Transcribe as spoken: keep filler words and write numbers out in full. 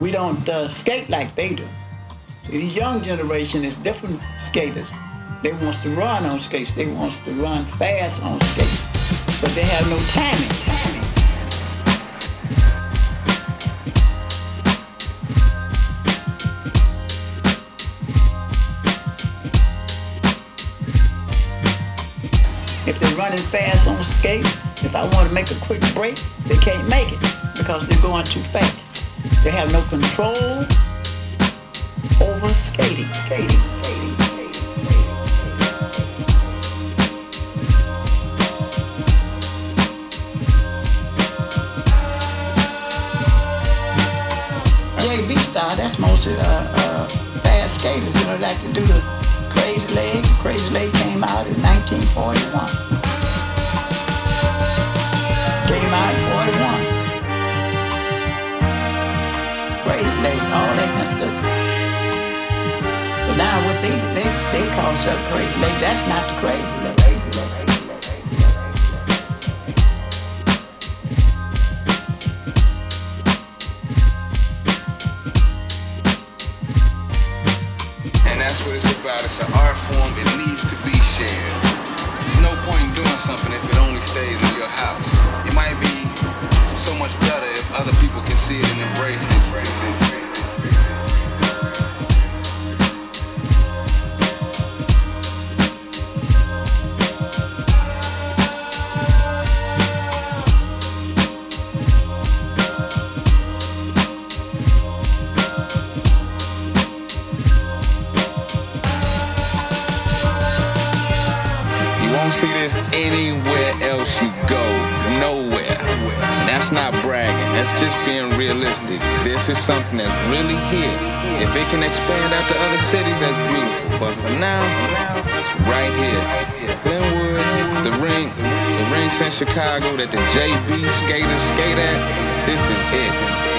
We don't uh, skate like they do. See, these young generation is different skaters. They wants to run on skates. They wants to run fast on skates, but they have no timing. timing. If they're running fast on skates, if I want to make a quick break, they can't make it because they're going too fast. They have no control over skating. skating, skating, skating, skating. J B Star, that's mostly uh, uh, fast skaters, you know, like to do the Crazy Leg. Crazy Leg came out in nineteen forty-one. Came out in forty-one. Crazy Leg, all that kind of stuff. But now what they they they call something Crazy Leg, that's not the Crazy Leg. That's what it's about. It's an art form. It needs to be shared. There's no point in doing something if it only stays in your house. It might be so much better if other people can see it and embrace it. See this anywhere else you go, nowhere. And that's not bragging, that's just being realistic. This is something that's really here. If it can expand out to other cities, that's beautiful. But for now, it's right here. Glenwood, the ring, the rinks in Chicago that the J B skaters skate at, this is it.